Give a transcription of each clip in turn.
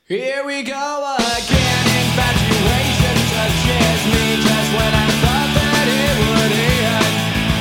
Here we go again, infatuation touches me just when I thought that it would end.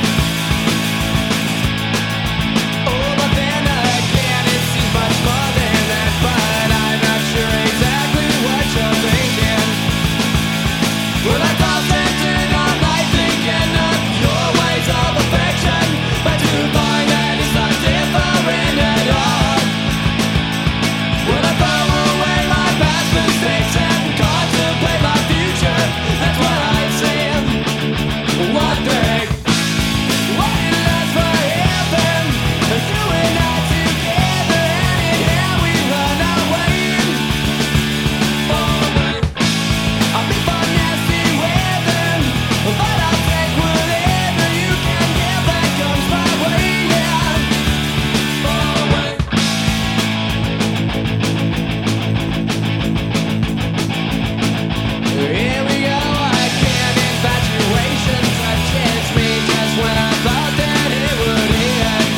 Oh, but then again, it seems much more than that, but I'm not sure exactly what you're thinking. Well, I tossed and turned all night thinking of your ways of affection, but to find that it's not different at all. Well, I throw away my past mistakes and contemplate my future. That's what I'm saying. One thing, what it lasts for heaven, you and I together, and in here we run away. I'll be for nasty weather, but I'll take whatever you can give that comes my way. Yeah. Here we go again, infatuation touches me just when I thought that it would end.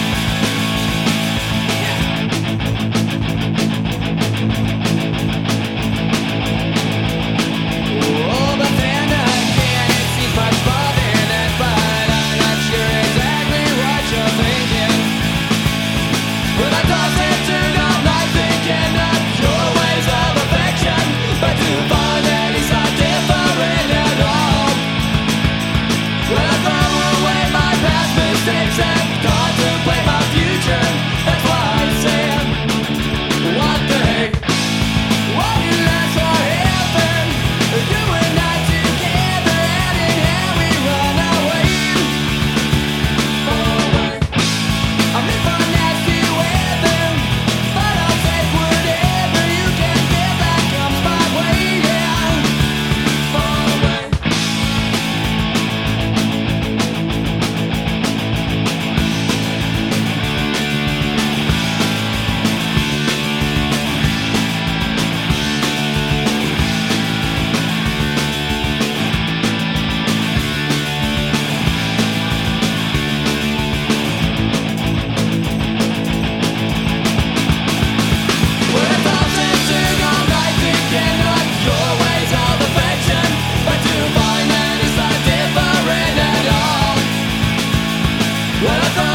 Oh, but then again, it seems much more than that, but I'm not sure exactly what you're thinking. Well, I tossed and turned all night thinking of your ways of affection, but to find that it's not different at all. Well, I throw away my past mistakes and contemplate my future. That's why I'm saying one thing. What you last for heaven, you and I together, and in here we run away. I'm in for nasty weather, but I'll take whatever you can give that comes my way. Yeah. Well, I tossed and turned all night thinking of your ways of affection, but to find that it's not different at all. Well, I thought